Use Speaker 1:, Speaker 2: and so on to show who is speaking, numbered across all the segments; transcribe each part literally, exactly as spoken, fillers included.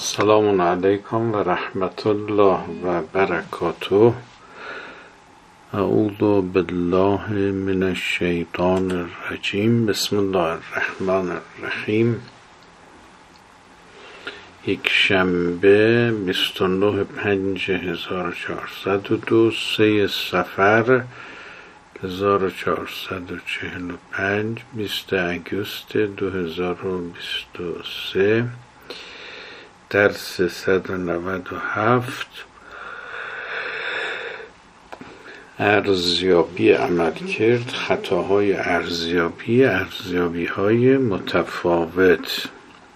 Speaker 1: السلام علیکم و رحمت الله و برکاته. اعوذ بالله من الشیطان الرجیم. بسم الله الرحمن الرحیم. یک شنبه بیست و نه پنج هزار و چهارصد و دو، سه صفر هزار و چهارصد و چهل و پنج، بیست اگست دو هزار و بیست و سه، درس صد و نود و هفت. ارزیابی عمل کرد، خطاهای ارزیابی، ارزیابی های متفاوت.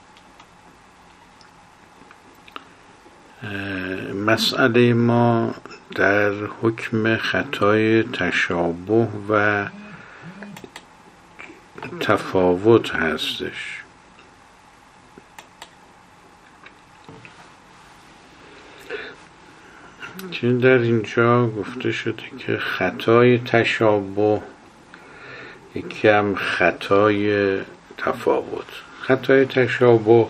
Speaker 1: مسئله ما در حکم خطای تشابه و تفاوت هستش. چون در اینجا گفته شده که خطای تشابه یکی هم خطای تفاوت. خطای تشابه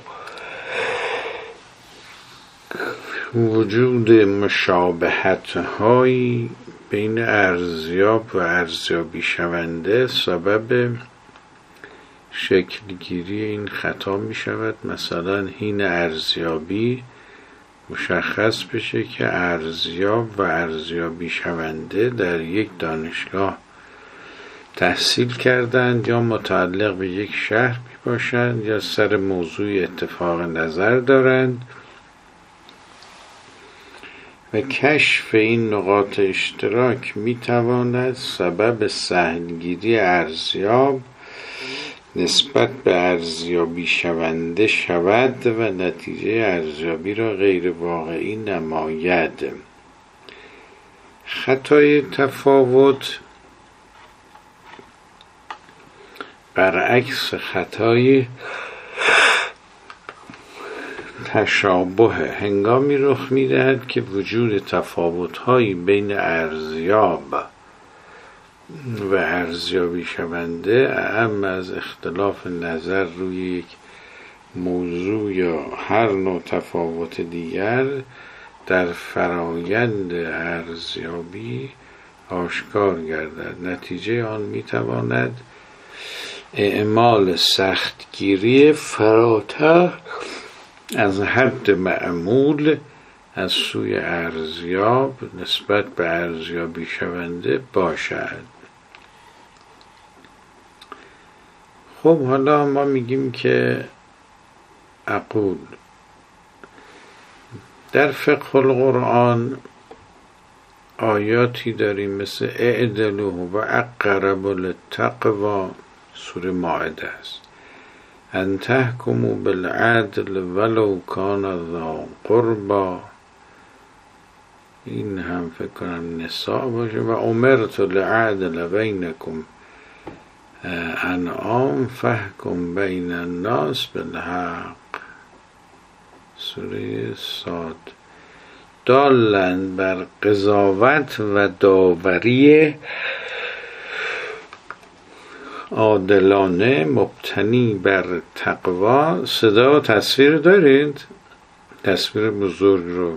Speaker 1: وجود مشابهت هایی بین ارزیاب و ارزیابی شونده سبب شکلگیری این خطا می شود. مثلا حین ارزیابی مشخص بشه که ارزیاب و ارزیابی شونده در یک دانشگاه تحصیل کردند یا متعلق به یک شهر می باشند یا سر موضوع اتفاق نظر دارند و کشف این نقاط اشتراک می تواند سبب سهلگیری ارزیاب نسبت به ارزیابی شونده شود و نتیجه ارزیابی را غیر واقعی نماید. خطای تفاوت برعکس خطای تشابه هنگامی رخ می‌دهد که وجود تفاوت‌هایی بین ارزیاب و ارزیابی شونده اعم از اختلاف نظر روی یک موضوع یا هر نوع تفاوت دیگر در فرایند ارزیابی آشکار گردد. نتیجه آن میتواند اعمال سختگیری فراتر از حد معمول از سوی ارزیاب نسبت به ارزیابی شونده باشد. خب حالا ما میگیم که اقول در فقه القرآن آیاتی داریم مثل اعدلوا و اقرب للتقوی، سوره مائده است. ان تحکموا بالعدل ولو کان ذا قربی، این هم فکر کنم نساء باشه. و امرت لعدل بینکم انعام فحکم بین الناس بالحق، سوره صاد. دالن بر قضاوت و داوری عادلانه مبتنی بر تقوا. صدا و تصویر دارید؟ تصویر بزرگ رو.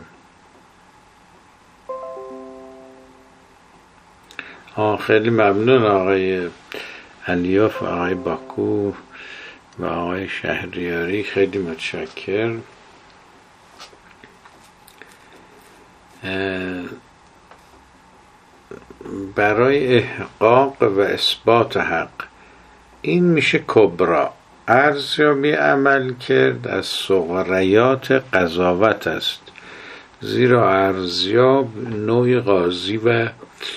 Speaker 1: آه خیلی ممنون آقای الیاف، آقای باکو و آقای شهریاری، خیلی متشکر. برای احقاق و اثبات حق این میشه کبرا. ارزیابی عمل کرد از صغریات قضاوت است، زیرا ارزیاب نوع قاضی و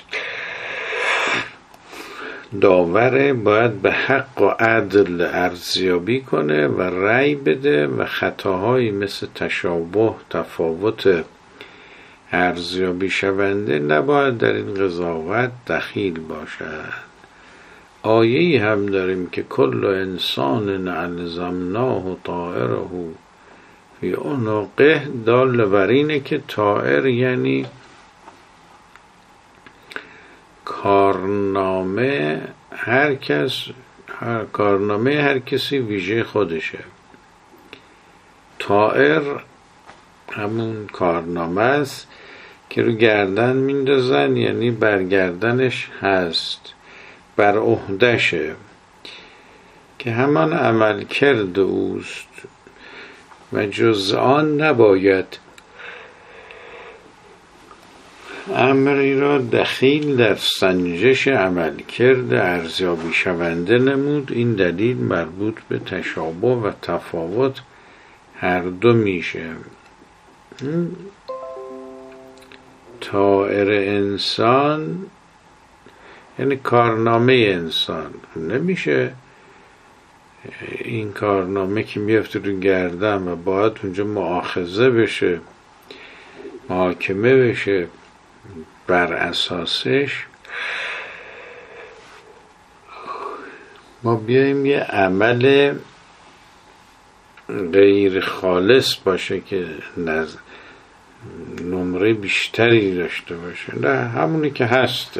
Speaker 1: داوره، باید به حق و عدل ارزیابی کنه و رأی بده و خطاهایی مثل تشابه، تفاوت ارزیابی شونده نباید در این قضاوت دخیل باشد. آیه‌ای هم داریم که کل انسان الزمناه طائره فی عنقه، دال بر اینه که طائر یعنی کارنامه هر کس، هر کارنامه هر کسی ویژه خودشه. طائر همون کارنامه است که رو گردن میندازن، یعنی برگردنش هست، بر عهدهشه، که همان عمل کرد اوست و جز آن نباید امری را دخیل در سنجش عمل کرد ارزیابی شونده نمود. این دلیل مربوط به تشابه و تفاوت هر دو میشه. طائر انسان یعنی کارنامه انسان، نمیشه این کارنامه که میفته رو گردن و باید اونجا مؤاخذه بشه، محاکمه بشه، بر اساسش ما بیاییم یه عمل غیر خالص باشه که نظر نمره بیشتری داشته باشه. نه، همونی که هسته.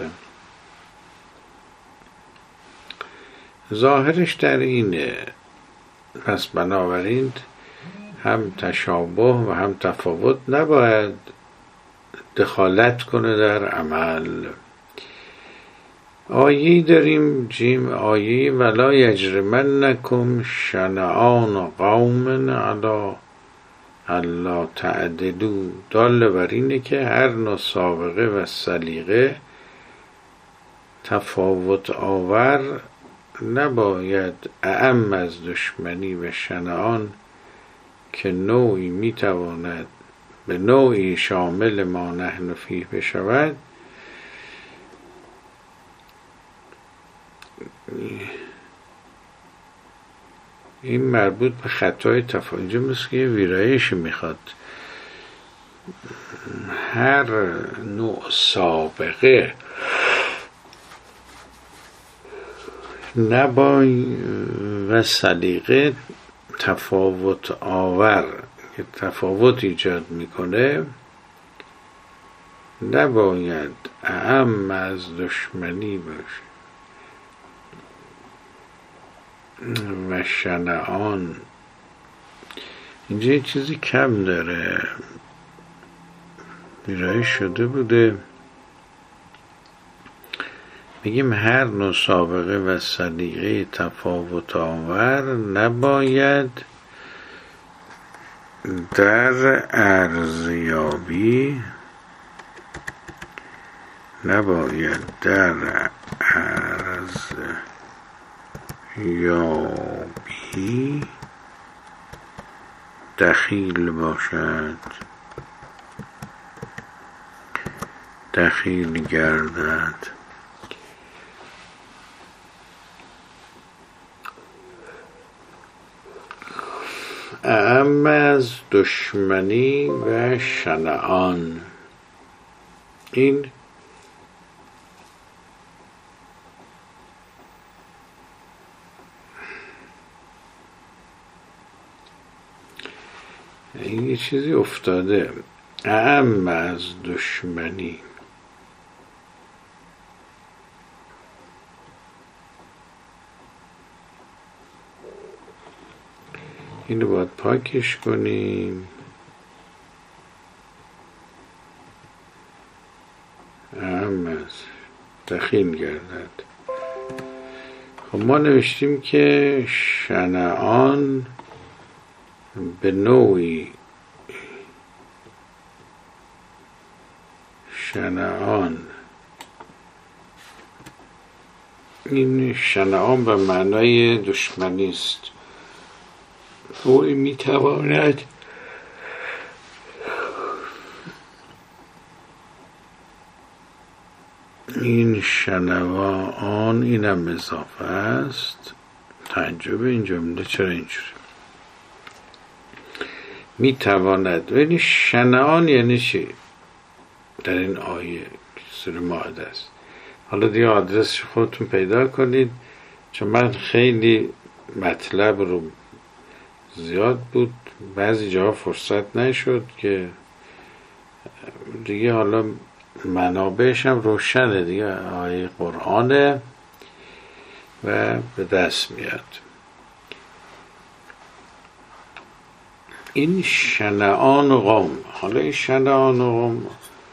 Speaker 1: ظاهرش در اینه. پس بنابراین هم تشابه و هم تفاوت نباید دخالت کنه در عمل. آیه‌ای داریم، جیم آیه ولا یجرمنکم شنآن قوم علی الا تعدلوا، دال بر اینه که هر نوع سابقه و سلیقه تفاوت آور نباید اعم از دشمنی و شنآن که نوعی میتواند به نوعی شامل ما نحن فیه بشود. این مربوط به خطای تفاوت. اینجا مثل که یه ویرایش میخواد. هر نوع سابقه نباید و سلیقه تفاوت آور که تفاوت ایجاد میکنه نباید اعم از دشمنی باشه و شنآن. اینجا یه چیزی کم داره، ویرایش شده بوده. بگیم هر نوع سابقه و سلیقه تفاوت آور نباید در ارزیابی نباید در ارزیابی دخیل باشد، دخیل گردد. اعم از دشمنی و شنآن. این این یه چیزی افتاده. اعم از دشمنی، این رو باید پاکش کنیم. اعم از دخیل گردد. خب ما نوشتیم که شنآن به نوعی شنآن، این شنآن به معنای دشمنی است. او میتواند این شنوا آن، اینم اضافه است. تعجب این جمله چرا اینجوری میتواند. ولی شنآن یعنی چی در این آیه سوره مائده است؟ حالا دیگه آدرسش خودتون پیدا کنید، چون من خیلی مطلب رو زیاد بود، بعضی جاها فرصت نشد که دیگه. حالا منابعش هم روشنه دیگه، آیه قرآنه و به دست میاد. این شنعان قوم، حالا این شنعان قوم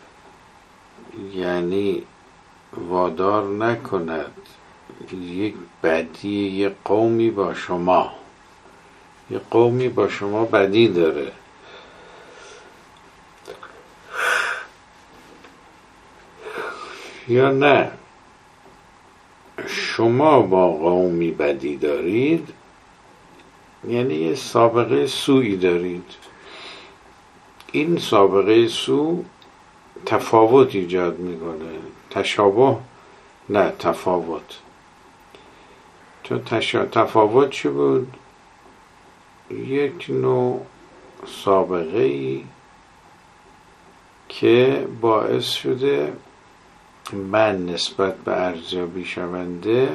Speaker 1: یعنی وادار نکند یک بدی یک قومی با شما، یک قومی با شما بدی داره، یا نه شما با قومی بدی دارید، یعنی یه سابقه سوئی دارید. این سابقه سو تفاوت ایجاد میکنه، تشابه نه تفاوت. چون تشا... تفاوت چی بود؟ یک نوع سابقه ای که باعث شده من نسبت به ارزیابی شونده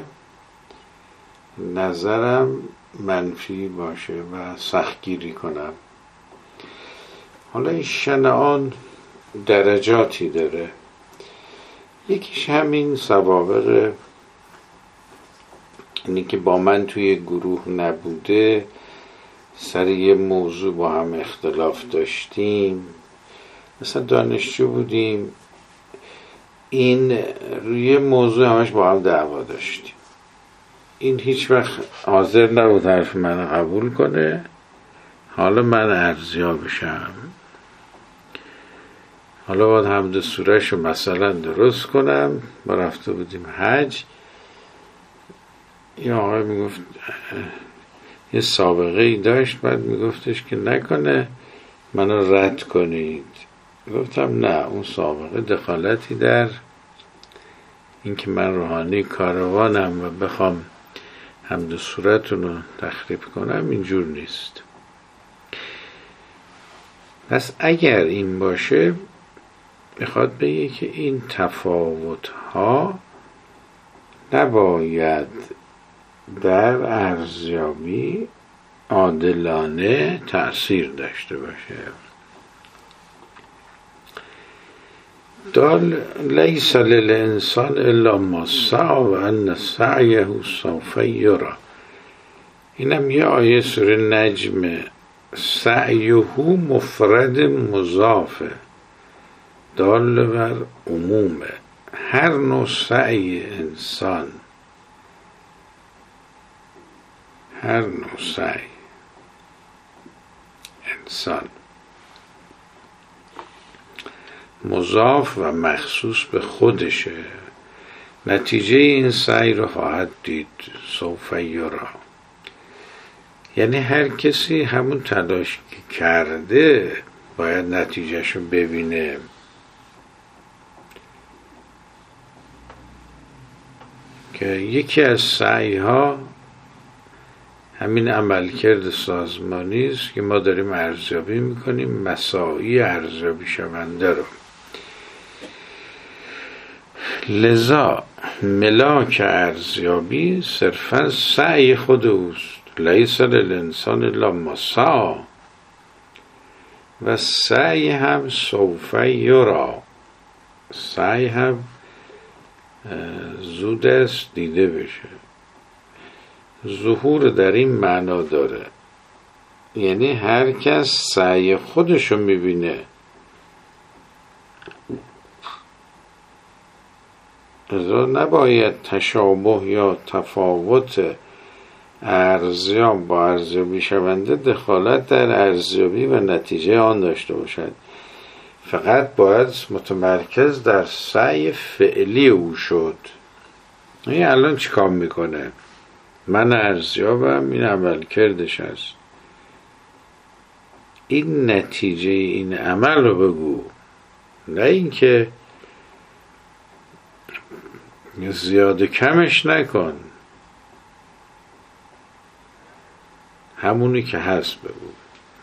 Speaker 1: نظرم منفی باشه و سختگیری کنم. حالا این شنعان درجاتی داره، یکیش همین سوابق، اینی که با من توی گروه نبوده، سر یه موضوع با هم اختلاف داشتیم، مثلا دانشجو بودیم، این روی موضوع همش با هم دعوا داشتیم، این هیچ وقت حاضر نبود حرف من قبول کنه، حالا من ارزیاب بشم، حالا باید حمد سوره‌شو مثلا درست کنم. ما رفته بودیم حج، یه آقای میگفت یه سابقه ای داشت، بعد میگفتش که نکنه منو رد کنید. گفتم نه، اون سابقه دخالتی در این که من روحانی کاروانم و بخوام حمد سوره‌تون رو تخریب کنم اینجور نیست. پس اگر این باشه میخواد بگه که این تفاوت ها نباید در ارزیابی عادلانه تأثیر داشته باشه. دال لیس للانسان الا ما سعی و ان سعیه سوف یری. اینم یه آیه سوره نجم، سعیه مفرد مضافه دال بر عمومه. هر نوع سعی انسان، هر نوع سعی انسان مضاف و مخصوص به خودشه، نتیجه این سعی رو خواهد دید. سوف یری، یعنی هر کسی همون تلاش که کرده باید نتیجهش رو ببینه. که یکی از سعی ها همین عملکرد سازمانی است که ما داریم ارزیابی میکنیم، مساعی ارزیابی شونده رو. لذا ملاک ارزیابی صرفا سعی خود اوست. لیس للانسان الا ما سعی، و سعی هم سوف یری، سعی هم زود است دیده بشه. ظهور در این معنا داره، یعنی هر کس سعی خودشو میبینه. لذا نباید تشابه یا تفاوت ارزیاب با ارزیابی شونده دخالت در ارزیابی و نتیجه آن داشته باشد. فقط باید متمرکز در سعی فعلی او شد. این الان چی کار میکنه؟ من ارزیابم، این عمل کردش هست، این نتیجه این عمل رو بگو، نه این که زیاده کمش نکن، همونی که هست بگو.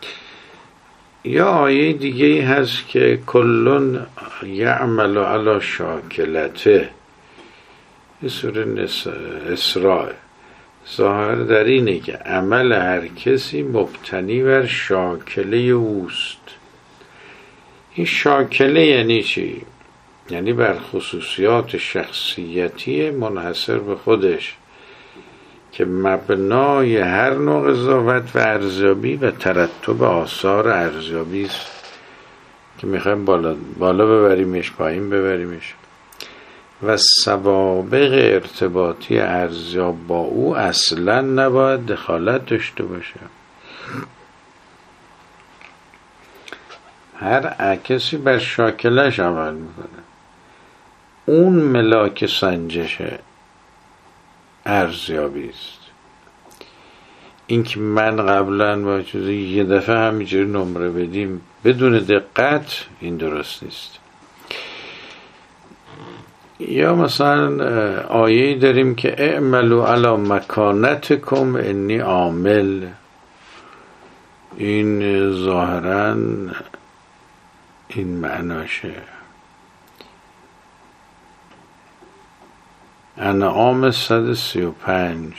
Speaker 1: یا آیه دیگه هست که کلون یعمل علی شاکلته، این سوره اسراء، ظاهر در اینه که عمل هر کسی مبتنی بر شاکله اوست. این شاکله یعنی چی؟ یعنی بر خصوصیات شخصیتی منحصر به خودش. که مبنای هر نوع قضاوت و ارزیابی و ترتب آثار ارزیابی است که میخوایم بالا, بالا ببریمش، پایین ببریمش، و سوابق ارتباطی ارزیاب با او اصلا نباید دخالت داشته باشه. هر کسی بر شاکلش عمل میکنه، اون ملاک سنجش ارزیابی است. این که من قبلا با چیزی یه دفعه همینجوری نمره بدیم بدون دقت، این درست نیست. یا مثلا آیه‌ای داریم که اعملوا علی مکانتکم انی عامل، این ظاهراً این معناشه. انعام صد و سی و پنج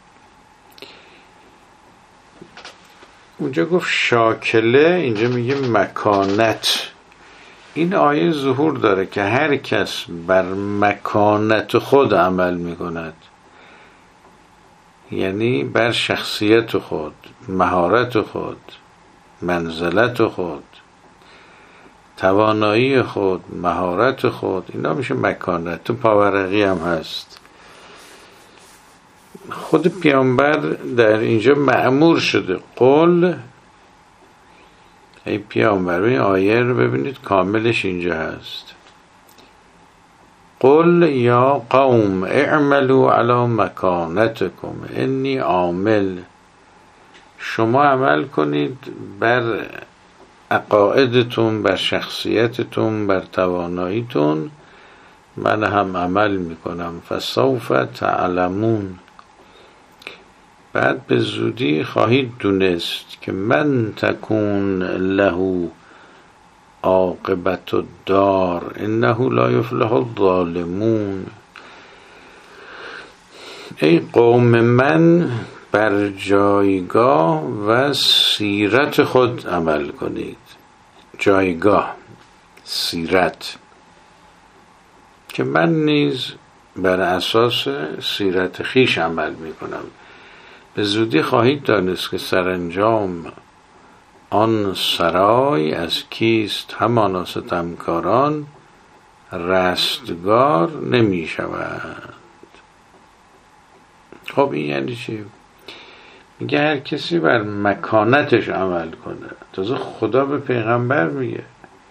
Speaker 1: اونجا گفت شاکله، اینجا میگه مکانت. این آیه ظهور داره که هر کس بر مکانت خود عمل میکند، یعنی بر شخصیت خود، مهارت خود، منزلت خود، توانایی خود، مهارت خود، اینا میشه مکانت. تو پاورقی هم هست. خود پیامبر در اینجا مأمور شده قل، ای پیامبر، این آیه رو ببینید کاملش اینجا هست. قل یا قوم اعملوا علی مکانتکم انی عامل، شما عمل کنید بر عقایدتون، بر شخصیتتون، بر تواناییتون، من هم عمل میکنم. فسوف تعلمون، بعد به زودی خواهید دونست که من تکون له عاقبت الدار انه لا یفلح الظالمون. ای قوم من، بر جایگاه و سیرت خود عمل کنید. جایگاه، سیرت، که من نیز بر اساس سیرت خیش عمل می کنم. به زودی خواهید دانست که سرانجام آن سرای از کیست، همانا ستمکاران رستگار نمی شوند. خب این یعنی چی؟ میگه هر کسی بر مکانتش عمل کنه. تازه خدا به پیغمبر میگه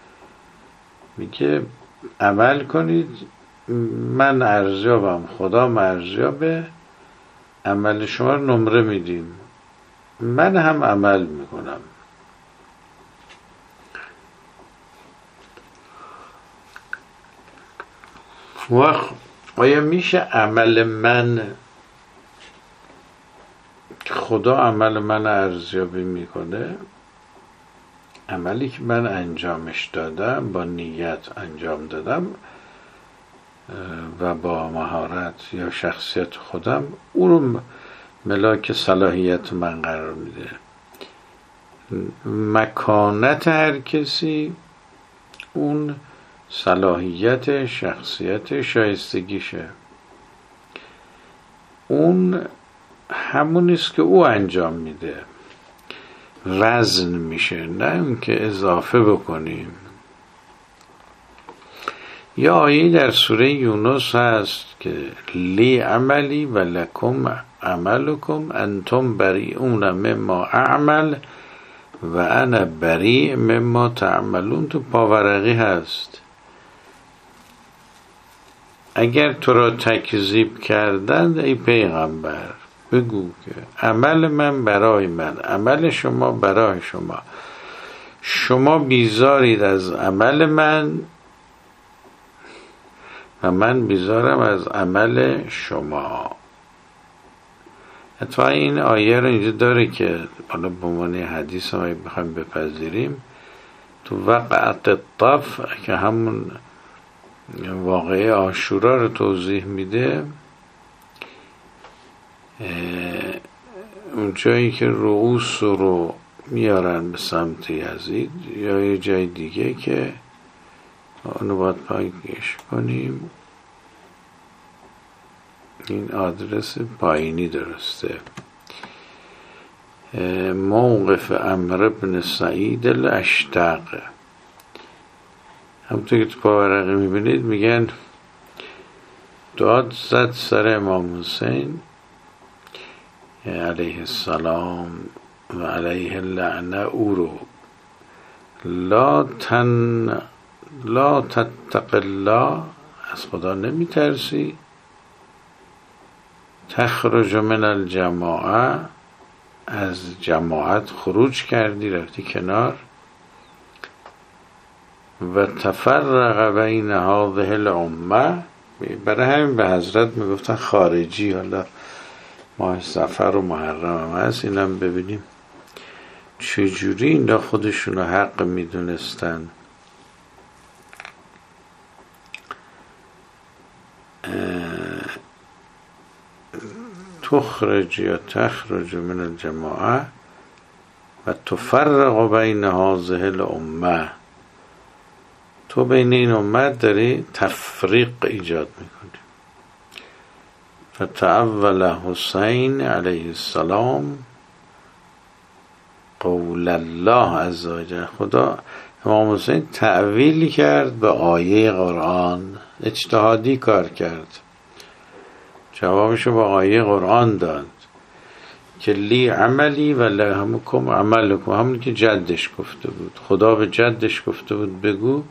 Speaker 1: میگه عمل کنید، من ارزیابم، خدا ارزیابه، عمل شما رو نمره میدیم، من هم عمل میکنم. وقت آیا میشه عمل من، خدا عمل من ارزیابی میکنه؟ عملی که من انجامش دادم، با نیت انجام دادم و با مهارت یا شخصیت خودم، اون رو ملاک صلاحیت من قرار میده. مکانت هر کسی اون صلاحیت، شخصیت، شایستگیشه. اون همونیست که او انجام میده، وزن میشه، نه اون که اضافه بکنیم. یا آیه در سوره یونس هست که لی عملی و لکم عملکم انتم بریئون مما اعمل و انا بریء مما تعملون. تو پاورقی هست. اگر تو را تکذیب کردند ای پیغمبر، بگو که عمل من برای من، عمل شما برای شما. شما بیزارید از عمل من و من بیزارم از عمل شما. حتی این آیه رو اینجا داره که حالا به عنوان حدیث ما بخوایم بپذیریم، تو وقعت الطف که همون واقعه عاشورا رو توضیح میده، اون جایی که رؤوس رو میارن به سمت یزید، یا یه جای دیگه که اونو باید پایگیش کنیم، این آدرس پایینی درسته. موقف عمرو بن سعید الاشتق. همونطور که تو پاورقی میبینید میگن داد زد سر امام حسین علیه السلام و علیه اللعنه او رو لا تن لا تتق الله، از خدا نمی ترسی، تخرج من الجماعه، از جماعت خروج کردی رفتی کنار، و تفرق بین هذه الامه، برای همین به حضرت میگفتن خارجی. حالا ماه صفر و محرم هم هست، اینم ببینیم چجوری اینا خودشون رو حق میدونستن. تخرج یا تخرج من الجماعه و تفرق بین هذه الامه، تو بین این امت داری تفریق ایجاد میکنی. فتعول حسین علیه السلام قول الله عز وجل، خدا امام حسین تعویلی کرد به آیه قرآن، اجتهادی کار کرد، جوابشو با آیه قرآن داد که لی عملی و لکم عملکم، همون که جدش گفته بود. خدا به جدش گفته بود بگو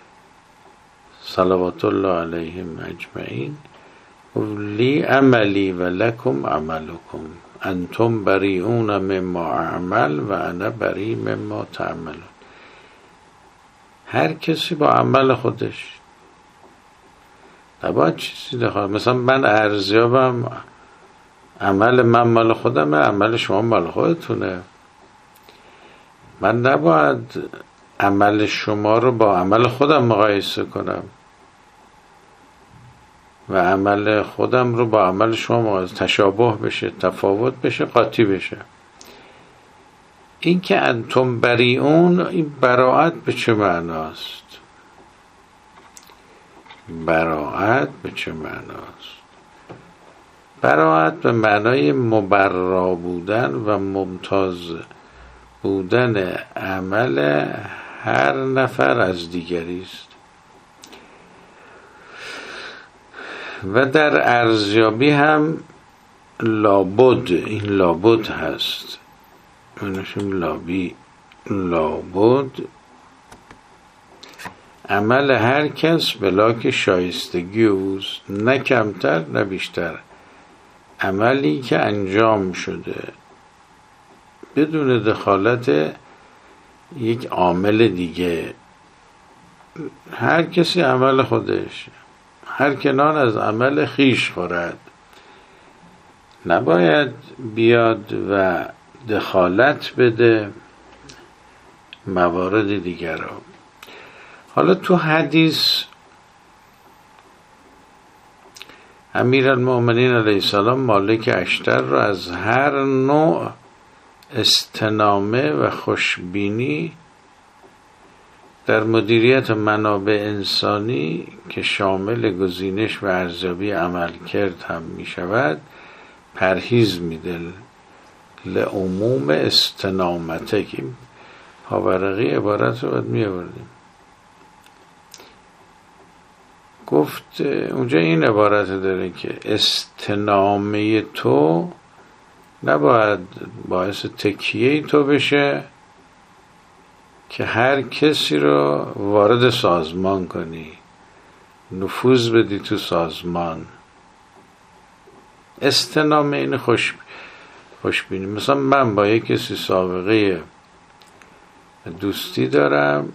Speaker 1: صلوات الله علیهم اجمعین، لی عملی و لکم عملکم انتم بریئون مما اعمل و انا بری مما تعملون. هر کسی با عمل خودش، نباید چیزی دخواه. مثلا من ارزیابم، عمل من مال خودمه، عمل شما مال خودتونه. من نباید عمل شما رو با عمل خودم مقایسه کنم و عمل خودم رو با عمل شما مقایسه، تشابه بشه، تفاوت بشه، قاطی بشه. این که انتم بریئون، این براءت به چه معناست؟ براءت به چه معناست؟ براءت به معنای مبرا بودن و ممتاز بودن عمل هر نفر از دیگری است. و در ارزیابی هم لابد، این لابد هست، منشون لابی، لابد عمل هر کس بلا که شایستگی اوست، نه کمتر نه بیشتر. عملی که انجام شده بدون دخالت یک عامل دیگه، هر کسی عمل خودش، هر کنان از عمل خیش خورد، نباید بیاد و دخالت بده موارد دیگر را. حالا تو حدیث امیرالمؤمنین علیه السلام مالک اشتر را از هر نوع استنامه و خوشبینی در مدیریت منابع انسانی که شامل گزینش و ارزیابی عمل کرد هم می شود پرهیز می ده لعموم استنامته، که پاورقی عبارت رو باید می آوردیم. گفت اونجا این عبارت داره که استنامه تو نباید باعث تکیه تو بشه که هر کسی رو وارد سازمان کنی، نفوذ بدی تو سازمان. استنامه این خوش خوشبینی. مثلا من با یک کسی سابقه دوستی دارم،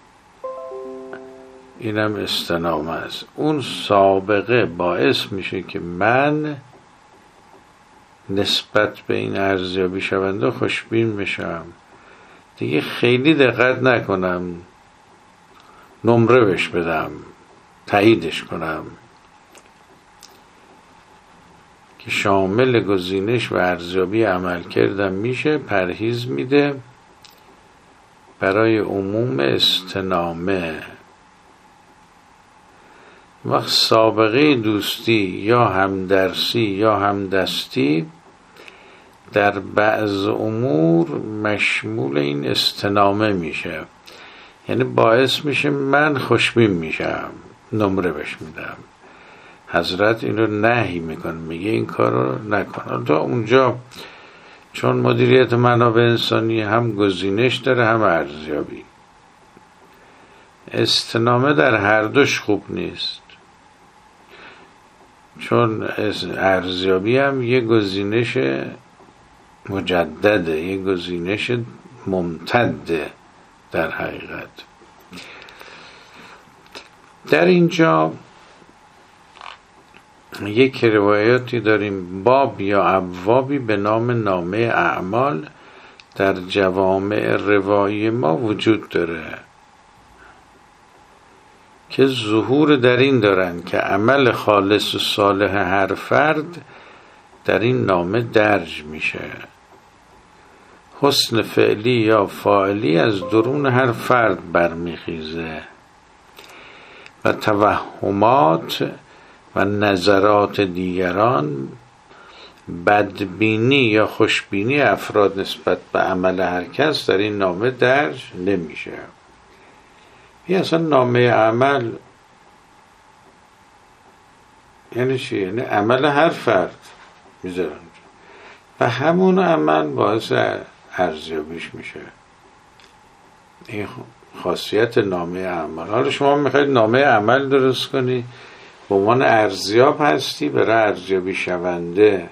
Speaker 1: اینم استنامه است. اون سابقه باعث میشه که من نسبت به این ارزیابی شونده خوشبین بشم، دیگه خیلی دقت نکنم، نمره بهش بدم، تاییدش کنم، که شامل گزینش و ارزیابی عمل کردم میشه، پرهیز میده برای عموم استنامه. وقت سابقه دوستی یا همدرسی یا همدستی در بعض امور مشمول این استنامه میشه، یعنی باعث میشه من خوشبین میشم، نمره بهش میدم. حضرت این رو نهی میکنه، میگه این کار رو نکن. تا اونجا چون مدیریت منابع انسانی هم گزینش داره هم ارزیابی، استنامه در هر دوش خوب نیست، چون ارزیابی هم یه گزینش مجدده، یه گزینش ممتده در حقیقت. در اینجا یک روایاتی داریم، باب یا ابوابی به نام نامه اعمال در جوامع روایی ما وجود داره که ظهور در این دارن که عمل خالص و صالح هر فرد در این نامه درج میشه. حسن فعلی یا فاعلی از درون هر فرد برمیخیزه و توهمات و نظرات دیگران، بدبینی یا خوشبینی افراد نسبت به عمل هر کس در این نامه درج نمیشه. این اصلا نامه عمل یعنی چی؟ یعنی عمل هر فرد میذارن و همون عمل باعث ارزیابیش میشه. این خاصیت نامه عمل. حالا شما میخواید نامه عمل درست کنی، به عنوان ارزیاب هستی، برای ارزیابی شونده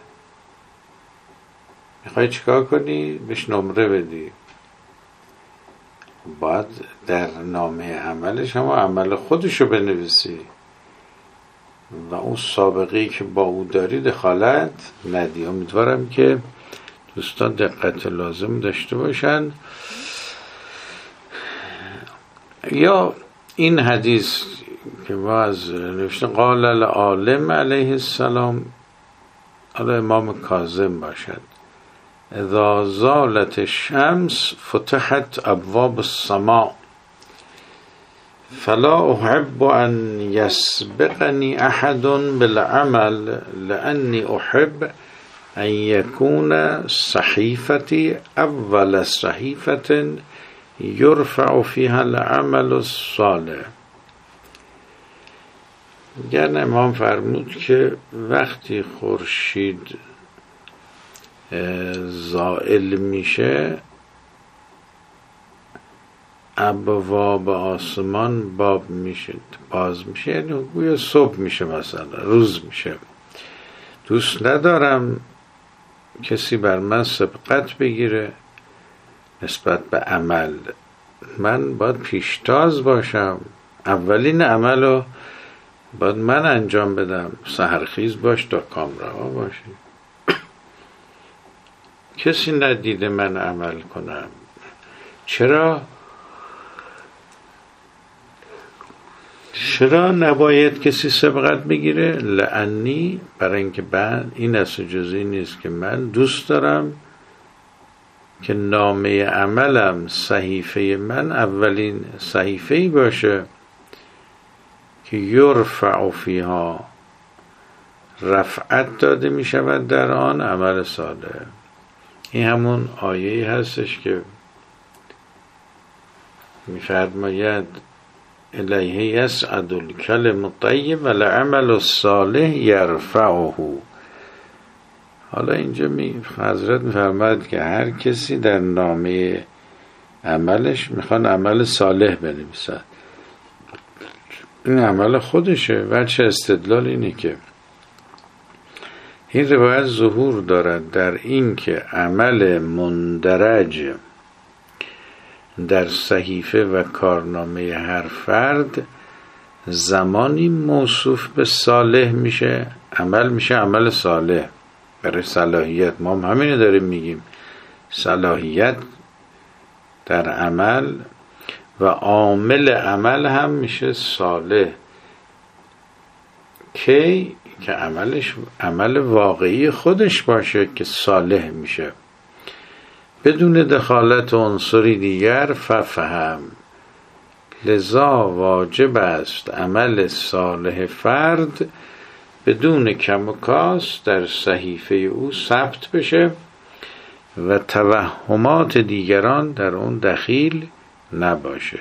Speaker 1: میخوای چیکار کنی؟ بهش نمره بدی. باید در نامه عملش هم عمل خودشو بنویسی و اون سابقه‌ای که با او داری دخالت ندی. امیدوارم که دوستان دقت لازم داشته باشن. یا این حدیث که باز نوشته قال العالم علیه السلام، حالا امام کاظم باشد، اذا زالت الشمس فتحت ابواب السماء فلا احب ان يسبقني احد بالعمل لاني احب ان يكون صحيفتي اول صحيفة يرفع فيها العمل الصالح. یعنی امام فرمود که وقتی خورشید زائل میشه ابواب آسمان باب میشه، باز میشه، یعنی گویا صبح میشه، مثلا روز میشه. دوست ندارم کسی بر من سبقت بگیره نسبت به عمل. من باید پیشتاز باشم، اولین عملو باید من انجام بدم. سحرخیز باش تا کامرها باشی، کسی ندیده من عمل کنم. چرا؟ چرا نباید کسی سبقت بگیره؟ لعنی، برای اینکه بعد این اصل جزئی نیست که من دوست دارم که نامه عملم، صحیفه من اولین صحیفه‌ای باشه که یرفع فیها، رفعت داده می شود در آن عمل صالح. این همون آیه‌ای هستش که می فرماید الیه یصعد الکلم الطیب والعمل الصالح یرفعه. حالا اینجا می حضرت می فرماید که هر کسی در نامه عملش میخوان عمل صالح بنویسد، این عمل خودشه. وجه استدلال اینه که این روایت ظهور دارد در این که عمل مندرج در صحیفه و کارنامه هر فرد زمانی موصوف به صالح میشه، عمل میشه عمل صالح برای صلاحیت. ما هم همینه داریم میگیم، صلاحیت در عمل و عامل عمل هم میشه صالح. کی؟ که عملش عمل واقعی خودش باشه که صالح میشه، بدون دخالت عنصری دیگر. ففهم، لذا واجب است عمل صالح فرد بدون کم و کاست در صحیفه او ثبت بشه و توهمات دیگران در اون دخیل نباشه.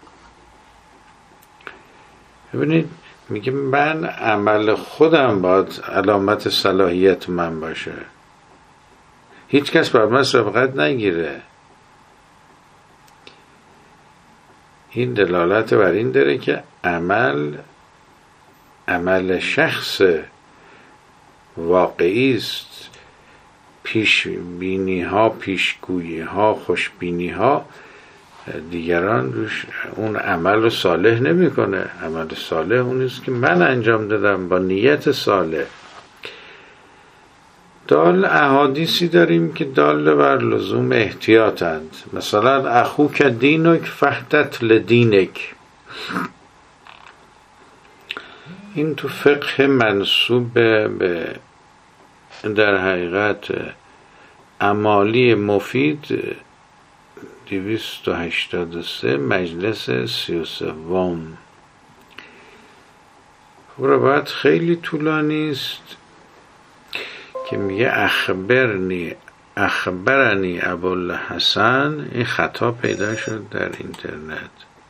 Speaker 1: ببینید میگه من عمل خودم باید علامت صلاحیت من باشه، هیچ کس بر من سبقت نگیره. این دلالت بر این داره که عمل عمل شخص واقعی است. پیش بینی ها، پیشگویی ها، خوشبینی ها دیگران روش اون عمل رو صالح نمی کنه. عمل صالح اون است که من انجام دادم با نیت صالح. دال احادیثی داریم که دال بر لزوم احتیاطند. مثلا اخوک دینک فحتت لدینک. این تو فقه منسوب به در حقیقت اعمالی مفید دویست و هشتاد و سه مجلس سی و سوم. روایت خیلی طولانی است که میگه اخبرنی اخبرنی ابوالحسن. این خطا پیدا شد در اینترنت.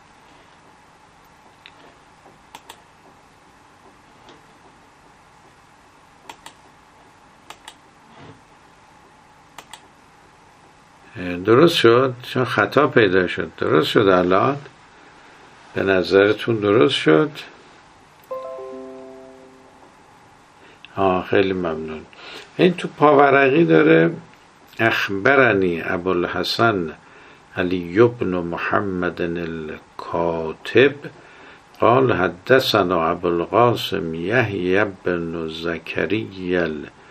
Speaker 1: درست شد؟ چون خطا پیدا شد. درست شد الان؟ به نظرتون درست شد؟ آه خیلی ممنون. این تو پاورقی داره اخبرنی ابوالحسن علی بن محمد الکاتب قال حدثنا ابوالقاسم یحیی بن زکریا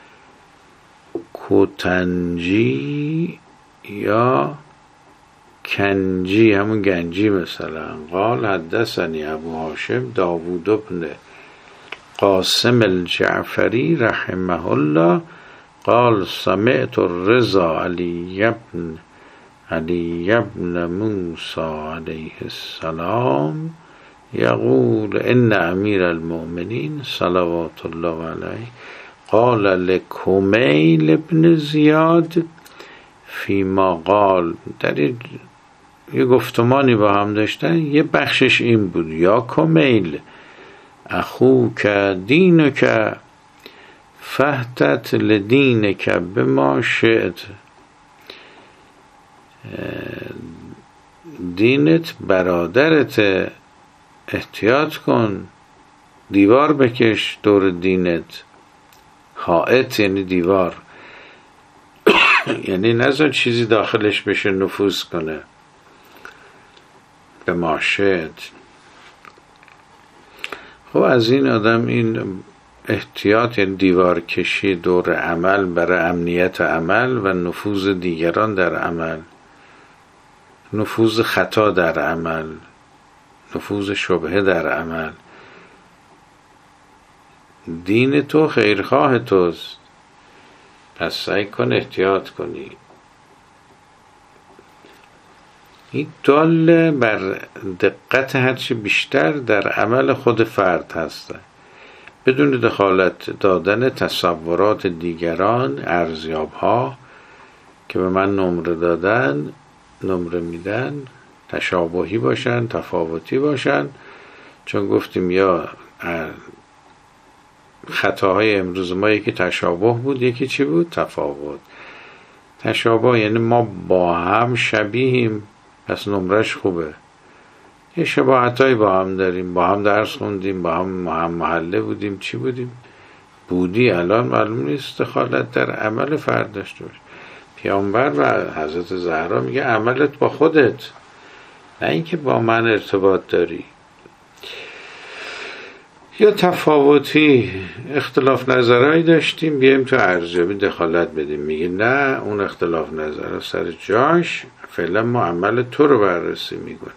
Speaker 1: الکوتنجی یا کنجی، همون گنجی مثلا. قال حدثنی ابو هاشم داوود بن قاسم الجعفری رحمه الله قال سمعت الرضا علی بن علی بن موسی علیه السلام یقول ان امیر المؤمنین صلوات الله علیه قال لکمیل بن زیاد فیما قال. در یه گفتمانی با هم داشتن، یه بخشش این بود: یا کمیل اخوک دینک فحتت لدینک بما شئت. دینت برادرت، احتیاط کن، دیوار بکش دور دینت. حائط یعنی دیوار، یعنی نذار چیزی داخلش بشه نفوذ کنه. به ماشد. خب از این آدم این احتیاط، یعنی دیوار کشی دور عمل برای امنیت عمل و نفوذ دیگران در عمل، نفوذ خطا در عمل، نفوذ شبهه در عمل. دین تو خیرخواه توست، پس سعی کن احتیاط کنی. این دال بر دقت هرچی بیشتر در عمل خود فرد هست، بدون دخالت دادن تصورات دیگران، ارزیاب ها که به من نمره دادن، نمره میدن، تشابهی باشن، تفاوتی باشن. چون گفتیم یا خطاهای امروز ما یکی تشابه بود، یکی چی بود؟ تفاوت. تشابه یعنی ما با هم شبیهیم، پس نمرش خوبه. یه شباهتایی با هم داریم، با هم درس خوندیم، با هم هم محله بودیم، چی بودیم؟ بودی. الان معلوم نیست دخالت در عمل فرد داشته باشه. پیامبر و حضرت زهرا میگه عملت با خودت، نه اینکه با من ارتباط داری. یا تفاوتی، اختلاف نظرهایی داشتیم، بیایم تو ارزیابی دخالت بدیم. میگه نه، اون اختلاف نظر سر جاش، فعلا ما عمل تو رو بررسی میکنیم.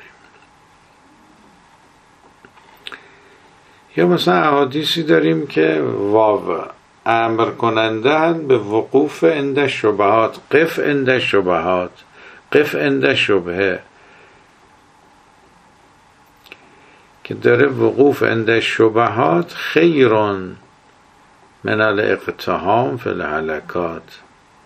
Speaker 1: یا مثلا احادیثی داریم که واو امر کننده به وقوف عند شبهات، قف عند شبهات، قف عند شبهه. که داره وقوف عند شبهات خیرون من الاقتحام فی الهلکات،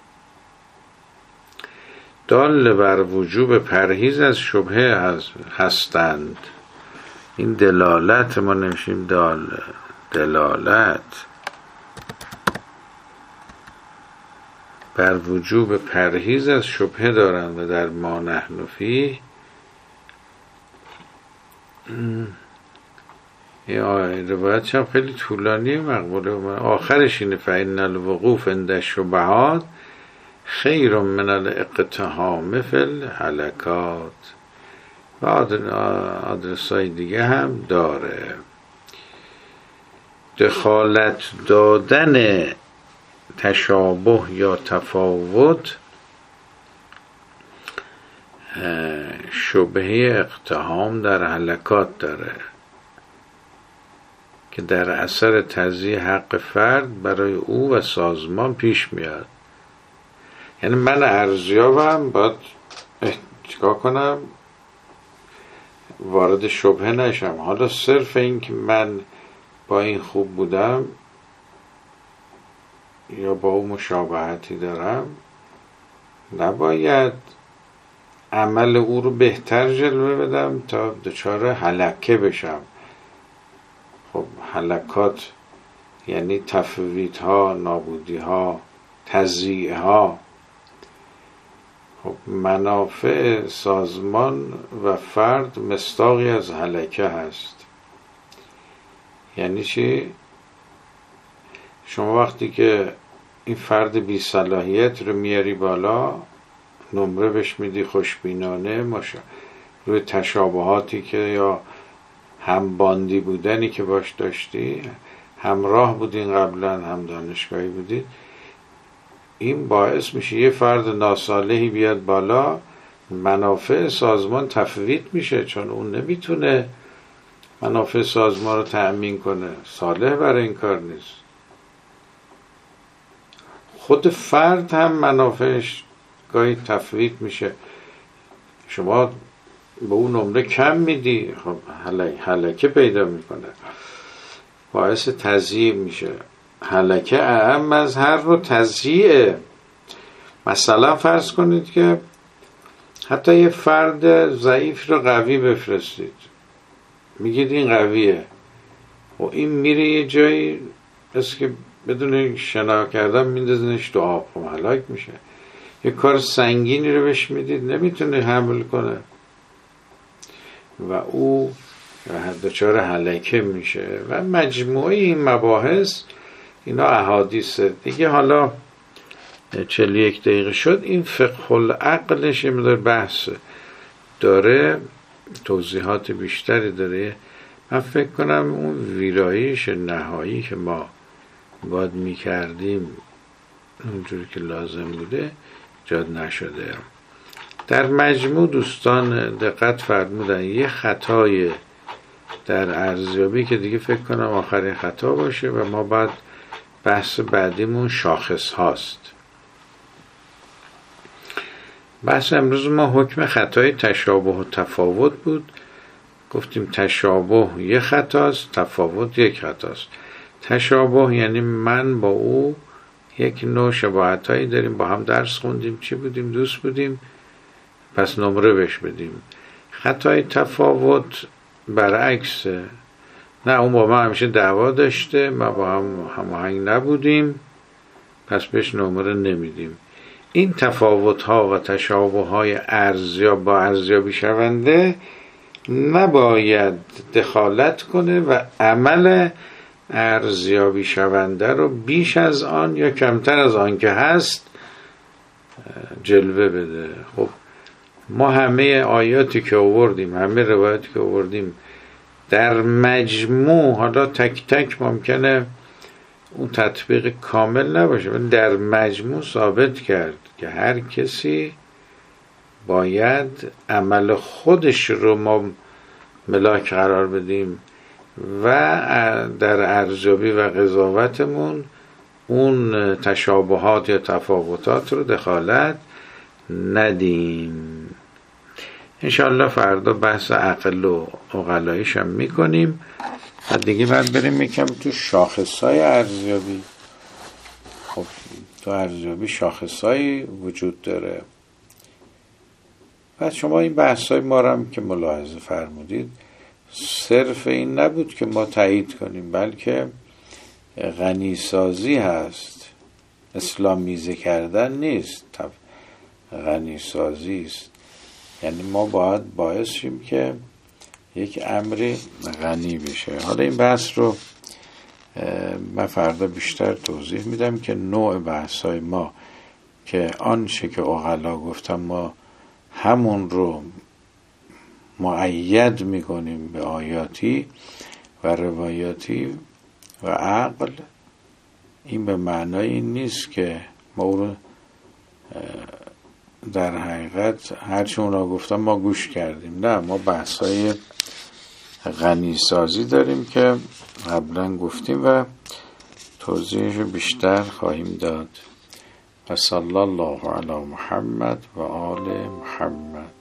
Speaker 1: دال بر وجوب پرهیز از شبهه هستند. این دلالت، ما نمیشیم دال، دلالت بر وجوب پرهیز از شبهه دارند و در ما نحن فیه این روایت هم خیلی طولانی مقبوله. آخرش اینه فإن الوقوف عند الشبهات خیر من الاقتحام فی الهلکات. و آدرسای دیگه هم داره. دخالت دادن تشابه یا تفاوت شبهه اقتحام در هلکات داره که در اثر تضییع حق فرد برای او و سازمان پیش میاد. یعنی من ارزیابم باید چیکار کنم؟ وارد شبهه نشم. حالا صرف این که من با این خوب بودم یا با او مشابهتی دارم، نباید عمل او رو بهتر جلوه بدم تا دچار هلکه بشم. خب هلکات یعنی تفویت ها، نابودی ها، تضییع ها. خب منافع سازمان و فرد مصداقی از هلکه هست. یعنی چی؟ شما وقتی که این فرد بی صلاحیت رو میاری بالا، نمره بهش میدی خوشبینانه، ماشا روی تشابهاتی که یا هم باندی بودنی که باش داشتی، همراه بودین قبلا، هم دانشگاهی بودید، این باعث میشه یه فرد ناصالحی بیاد بالا، منافع سازمان تفویت میشه، چون اون نمیتونه منافع سازمان رو تأمین کنه، صالح برای این کار نیست. خود فرد هم منافعش گاهی تفویت میشه. شما به اون نمره کم میدی، خب هلکه پیدا میکنه، باعث تضییع میشه. هلکه اهم از هر رو تضییع. مثلا فرض کنید که حتی یه فرد ضعیف رو قوی بفرستید، میگید این قویه، و این میره یه جایی بس که بدون شنا کردن میندازنش تو آب، خب هلاک میشه. یه کار سنگینی رو بهش میدید، نمیتونه حمل کنه و او دچار هلکه میشه. و مجموعه این مباحث، اینا احادیث دیگه. حالا چهل و یک دقیقه شد. این فقه العقلش یه مقدار بحث داره، توضیحات بیشتری داره. من فکر کنم اون ویرایش نهایی که ما باید میکردیم اونجوری که لازم بوده ایجاد نشده. در مجموع دوستان دقت فرمودن یه خطای در ارزیابی که دیگه فکر کنم آخرین خطا باشه و ما بعد بحث بعدیمون شاخص هاست. بحث امروز ما حکم خطای تشابه و تفاوت بود. گفتیم تشابه یک خطاست، تفاوت یک خطاست. تشابه یعنی من با او یک نوع شباهتایی داریم، با هم درس خوندیم، چی بودیم، دوست بودیم، پس نمره بهش بدیم. خطای تفاوت برعکسه، نه اون با ما همیشه دعوا داشته، ما با هم هماهنگ نبودیم، پس بهش نمره نمیدیم. این تفاوت ها و تشابه های ارزیاب با ارزیابی شونده نباید دخالت کنه و عمل ارزیابی شونده رو بیش از آن یا کمتر از آن که هست جلوه بده. خب ما همه آیاتی که آوردیم، همه روایاتی که آوردیم در مجموع، حالا تک تک ممکنه اون تطبیق کامل نباشه، ولی در مجموع ثابت کرد که هر کسی باید عمل خودش رو ما ملاک قرار بدیم و در ارزیابی و قضاوتمون اون تشابهات یا تفاوتات رو دخالت ندیم. انشالله فردا بحث عقل و عقلاییش هم میکنیم و دیگه بعد بریم یکم تو شاخصهای ارزیابی. خب تو ارزیابی شاخصهایی وجود داره. بعد شما این بحثای ما رو هم که ملاحظه فرمودید صرف این نبود که ما تایید کنیم، بلکه غنی سازی هست، اسلامیزه کردن نیست، غنی سازی است. یعنی ما باید باعث شیم که یک امری غنی بشه. حالا این بحث رو من فردا بیشتر توضیح میدم که نوع بحثای ما که آنچه که عقلا گفتم ما همون رو مؤید میکنیم به آیاتی و روایاتی و عقل، این به معنای این نیست که ما او رو در حقیقت هرچی اونا گفتم ما گوش کردیم. نه، ما بحثای غنی سازی داریم که قبلا گفتیم و توضیحش بیشتر خواهیم داد. و صلی الله علی محمد و آل محمد.